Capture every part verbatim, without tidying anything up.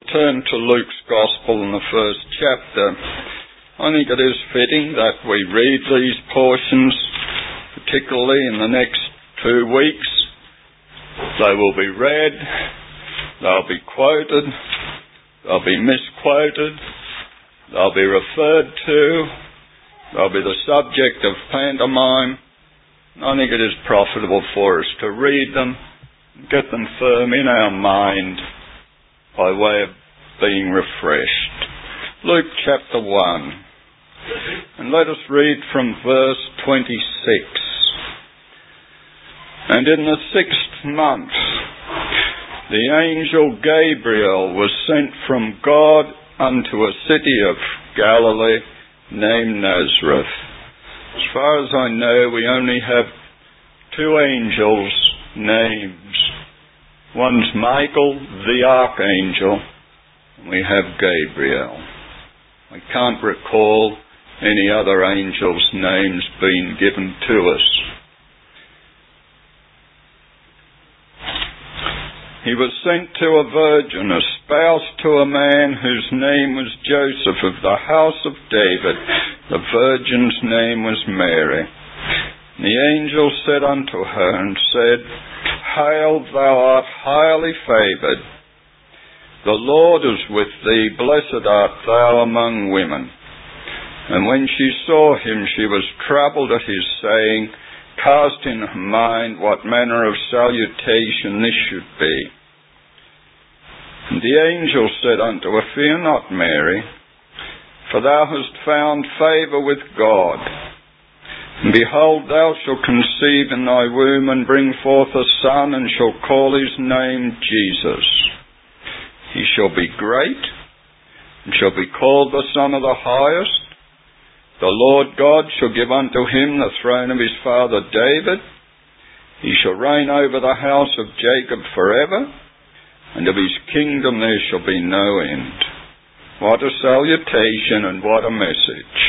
turn to Luke's Gospel in the first chapter, I think it is fitting that we read these portions, particularly in the next two weeks. They will be read, they'll be quoted, they'll be misquoted, they'll be referred to, they'll be the subject of pantomime. I think it is profitable for us to read them, get them firm in our mind by way of being refreshed. Luke chapter one. And let us read from verse twenty-six. And in the sixth month, the angel Gabriel was sent from God unto a city of Galilee named Nazareth. As far as I know, we only have two angels' names. One's Michael, the archangel, and we have Gabriel. I can't recall any other angels' names being given to us. He was sent to a virgin, espoused to a man whose name was Joseph of the house of David. The virgin's name was Mary. The angel said unto her and said, Hail, thou art highly favoured. The Lord is with thee, blessed art thou among women. And when she saw him, she was troubled at his saying, cast in her mind what manner of salutation this should be. And the angel said unto her, Fear not, Mary, for thou hast found favour with God. And behold, thou shalt conceive in thy womb, and bring forth a son, and shall call his name Jesus. He shall be great, and shall be called the Son of the Highest. The Lord God shall give unto him the throne of his father David. He shall reign over the house of Jacob forever, and of his kingdom there shall be no end. What a salutation and what a message.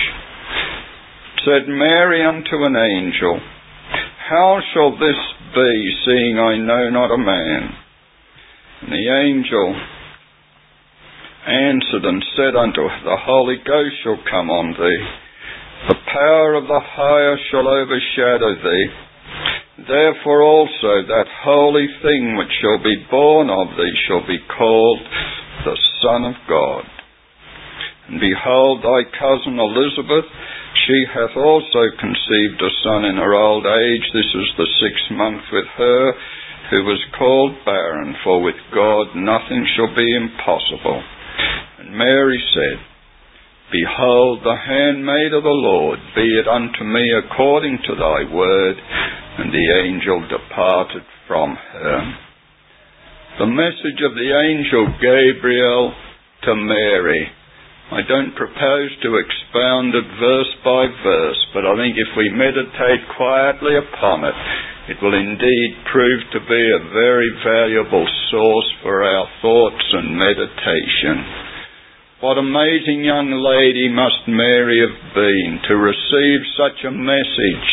Said Mary unto an angel, How shall this be, seeing I know not a man? And the angel answered and said unto her, The Holy Ghost shall come on thee. The power of the Highest shall overshadow thee. Therefore also that holy thing which shall be born of thee shall be called the Son of God. And behold, thy cousin Elizabeth, she hath also conceived a son in her old age. This is the sixth month with her, who was called barren, for with God nothing shall be impossible. And Mary said, Behold, the handmaid of the Lord, be it unto me according to thy word. And the angel departed from her. The message of the angel Gabriel to Mary. I don't propose to expound it verse by verse, but I think if we meditate quietly upon it, it will indeed prove to be a very valuable source for our thoughts and meditation. What amazing young lady must Mary have been to receive such a message.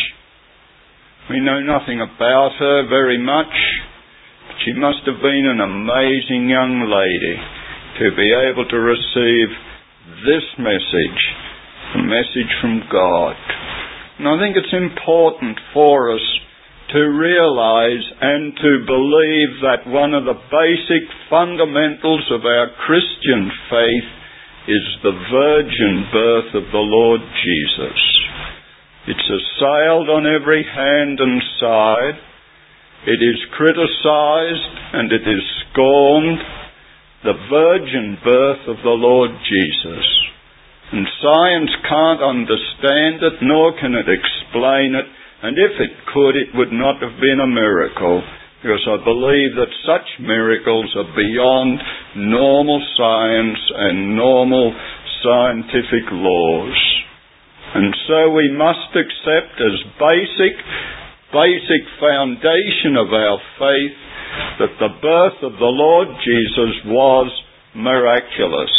We know nothing about her very much, but she must have been an amazing young lady to be able to receive this message, a message from God. And I think it's important for us to realize and to believe that one of the basic fundamentals of our Christian faith is the virgin birth of the Lord Jesus. It's assailed on every hand and side. It is criticized and it is scorned. The virgin birth of the Lord Jesus. And science can't understand it, nor can it explain it. And if it could, it would not have been a miracle. Because I believe that such miracles are beyond normal science and normal scientific laws. And so we must accept as basic, basic foundation of our faith that the birth of the Lord Jesus was miraculous.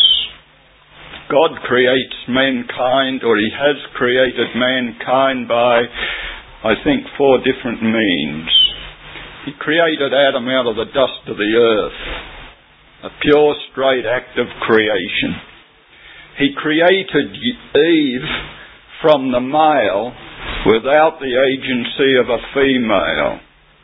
God creates mankind, or He has created mankind by, I think, four different means. He created Adam out of the dust of the earth. a pure, straight act of creation. He created Eve from the male without the agency of a female.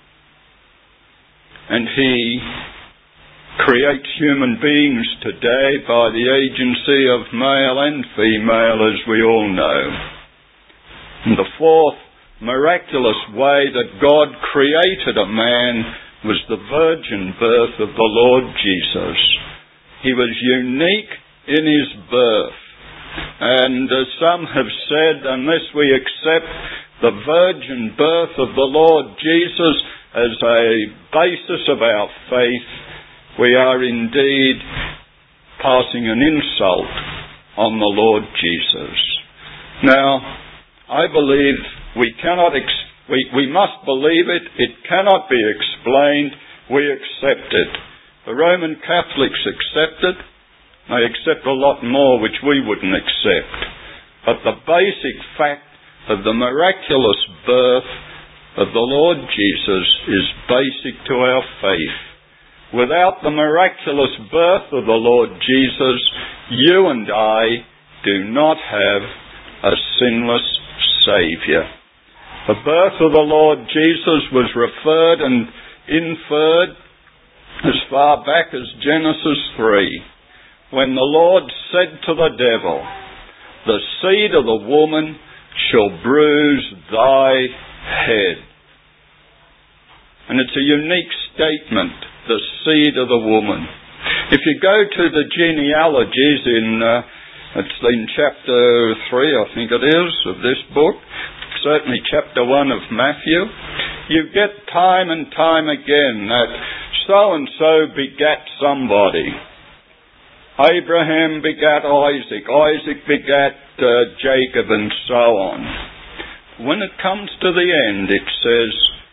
And He creates human beings today by the agency of male and female, as we all know. And the fourth miraculous way that God created a man was the virgin birth of the Lord Jesus. He was unique in His birth. And uh, some have said, unless we accept the virgin birth of the Lord Jesus as a basis of our faith, we are indeed passing an insult on the Lord Jesus. Now, I believe we cannot, ex- we, we must believe it, it cannot be explained, we accept it. The Roman Catholics accept it, they accept a lot more which we wouldn't accept. But the basic fact of the miraculous birth of the Lord Jesus is basic to our faith. Without the miraculous birth of the Lord Jesus, you and I do not have a sinless Saviour. The birth of the Lord Jesus was referred and inferred as far back as Genesis three, when the Lord said to the devil, "The seed of the woman shall bruise thy head." And it's a unique statement, the seed of the woman. If you go to the genealogies in, uh, it's in chapter three, I think it is, of this book, certainly chapter one of Matthew, you get time and time again that so-and-so begat somebody. Abraham begat Isaac, Isaac begat uh, Jacob, and so on. When it comes to the end, it says,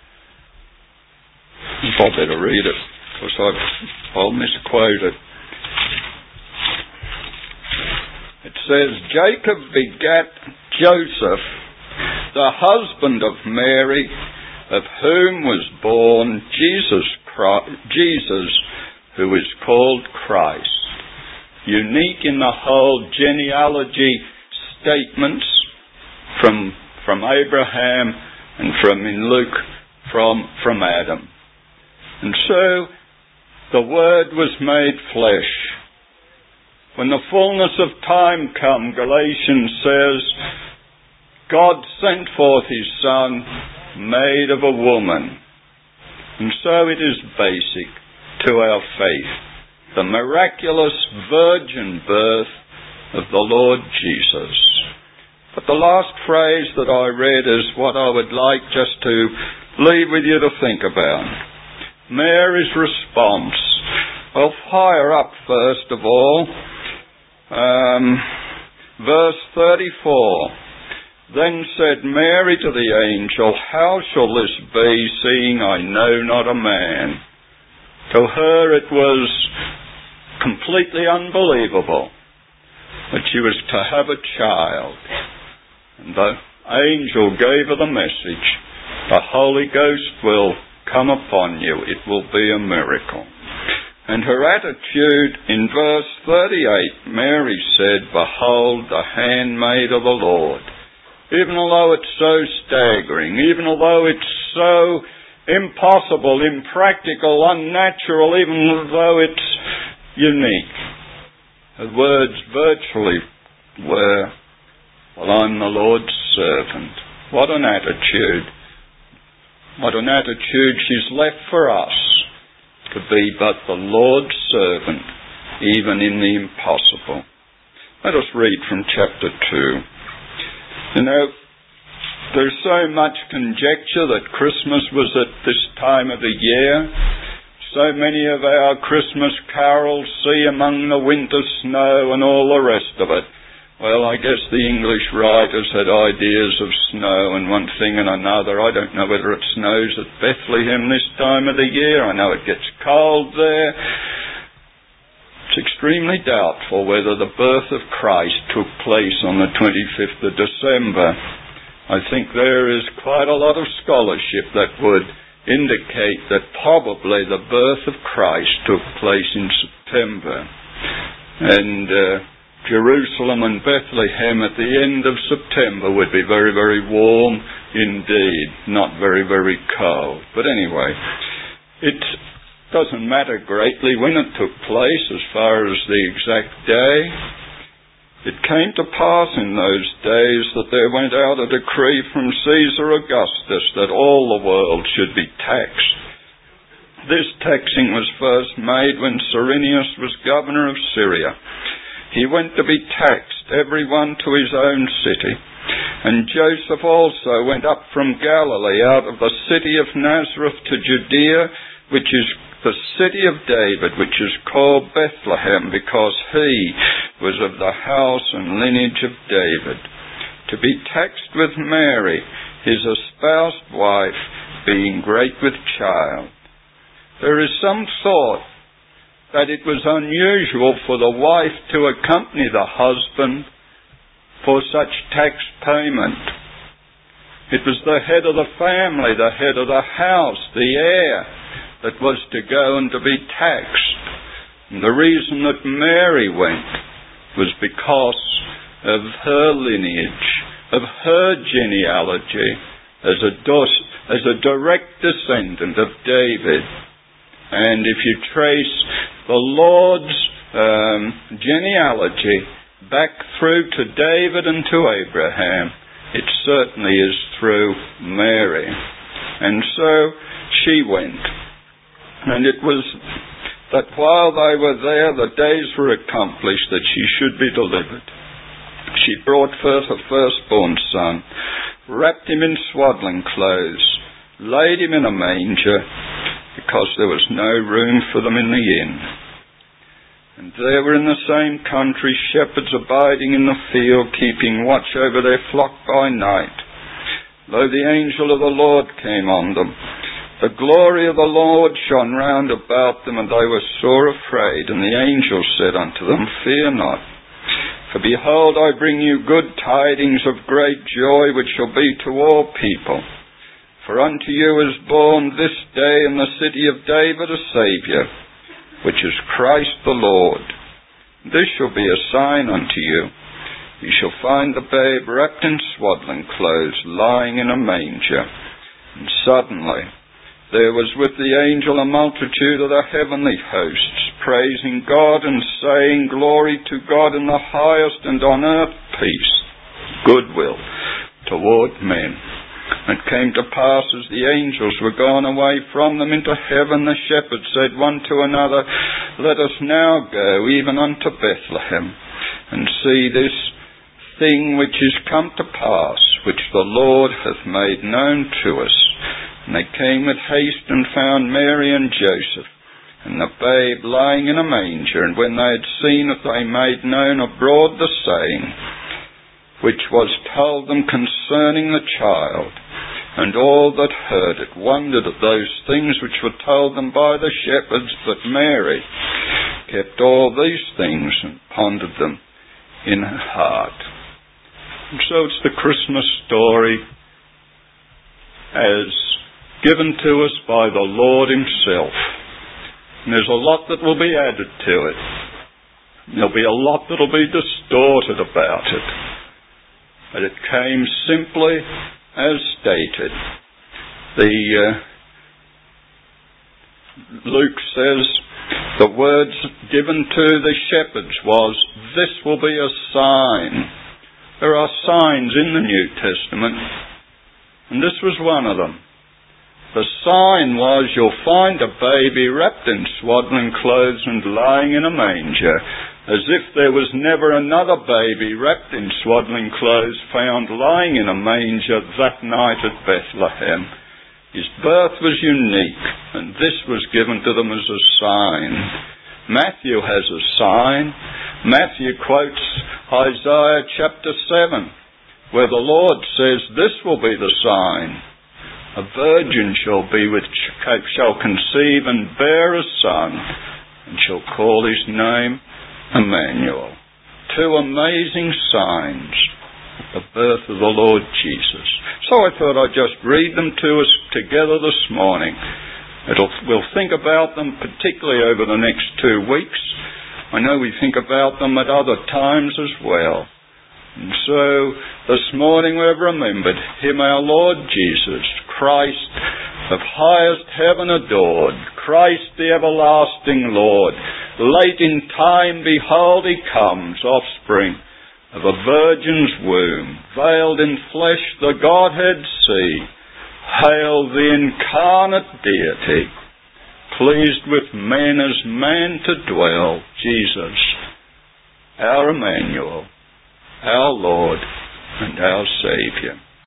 I better read it, because I'll misquote it. It says, Jacob begat Joseph, the husband of Mary, of whom was born Jesus, Christ, Jesus, who is called Christ. Unique in the whole genealogy statements from from Abraham and from in Luke from from Adam. And so the Word was made flesh. When the fullness of time come, Galatians says, God sent forth His Son, made of a woman. And so it is basic to our faith, the miraculous virgin birth of the Lord Jesus. But the last phrase that I read is what I would like just to leave with you to think about. Mary's response. Well, higher up first of all, um, verse thirty-four. Then said Mary to the angel, "How shall this be, seeing I know not a man?" To her it was completely unbelievable that she was to have a child. And the angel gave her the message, the Holy Ghost will come upon you. It will be a miracle. And her attitude in verse thirty-eight, Mary said, "Behold, the handmaid of the Lord." Even although it's so staggering, even although it's so impossible, impractical, unnatural, even though it's unique, the words virtually were, "Well, I'm the Lord's servant." What an attitude. What an attitude she's left for us, to be but the Lord's servant, even in the impossible. Let us read from chapter two. You know, there's so much conjecture that Christmas was at this time of the year. So many of our Christmas carols, "See among the winter snow," and all the rest of it. Well, I guess the English writers had ideas of snow and one thing and another. I don't know whether it snows at Bethlehem this time of the year. I know it gets cold there. It's extremely doubtful whether the birth of Christ took place on the twenty-fifth of December. I think there is quite a lot of scholarship that would indicate that probably the birth of Christ took place in September. And uh, Jerusalem and Bethlehem at the end of September would be very, very warm indeed, not very, very cold. But anyway, it doesn't matter greatly when it took place as far as the exact day. It came to pass in those days that there went out a decree from Caesar Augustus that all the world should be taxed. This taxing was first made when Cyrenius was governor of Syria. He went to be taxed, every one to his own city. And Joseph also went up from Galilee out of the city of Nazareth to Judea, which is the city of David, which is called Bethlehem, because he was of the house and lineage of David, to be taxed with Mary, his espoused wife, being great with child. There is some thought that it was unusual for the wife to accompany the husband for such tax payment. It was the head of the family, the head of the house, the heir, that was to go and to be taxed. And the reason that Mary went was because of her lineage, of her genealogy, as a, dos, as a direct descendant of David. And if you trace the Lord's um, genealogy back through to David and to Abraham, it certainly is through Mary. And so she went. And it was that while they were there, the days were accomplished that she should be delivered. She brought forth a firstborn son, wrapped him in swaddling clothes, laid him in a manger, because there was no room for them in the inn. And there were in the same country shepherds abiding in the field, keeping watch over their flock by night. Lo, the angel of the Lord came on them. The glory of the Lord shone round about them, and they were sore afraid. And the angel said unto them, Fear not. For behold, I bring you good tidings of great joy, which shall be to all people. For unto you is born this day in the city of David a Saviour, which is Christ the Lord. This shall be a sign unto you. You shall find the babe wrapped in swaddling clothes, lying in a manger. And suddenly there was with the angel a multitude of the heavenly hosts, praising God and saying, Glory to God in the highest, and on earth peace, goodwill toward men. And it came to pass, as the angels were gone away from them into heaven, the shepherds said one to another, Let us now go even unto Bethlehem, and see this thing which is come to pass, which the Lord hath made known to us. And they came with haste and found Mary and Joseph, and the babe lying in a manger. And when they had seen it, they made known abroad the saying which was told them concerning the child. And all that heard it wondered at those things which were told them by the shepherds. But Mary kept all these things and pondered them in her heart. And so it's the Christmas story as given to us by the Lord Himself. And there's a lot that will be added to it. There'll be a lot that will be distorted about it. But it came simply as stated. The uh, Luke says the words given to the shepherds was, This will be a sign. There are signs in the New Testament, and this was one of them. The sign was, you'll find a baby wrapped in swaddling clothes and lying in a manger, as if there was never another baby wrapped in swaddling clothes found lying in a manger that night at Bethlehem. His birth was unique, and this was given to them as a sign. Matthew has a sign. Matthew quotes Isaiah chapter seven, where the Lord says, This will be the sign. A virgin shall be with, shall conceive and bear a son, and shall call his name Emmanuel. Two amazing signs at the birth of the Lord Jesus. So I thought I'd just read them to us together this morning. It'll, we'll think about them particularly over the next two weeks. I know we think about them at other times as well. And so this morning we've remembered Him, our Lord Jesus, Christ of highest heaven adored, Christ the everlasting Lord. Late in time, behold, He comes, offspring of a virgin's womb, veiled in flesh, the Godhead see. Hail the incarnate deity, pleased with men as man to dwell, Jesus, our Emmanuel, our Lord and our Saviour.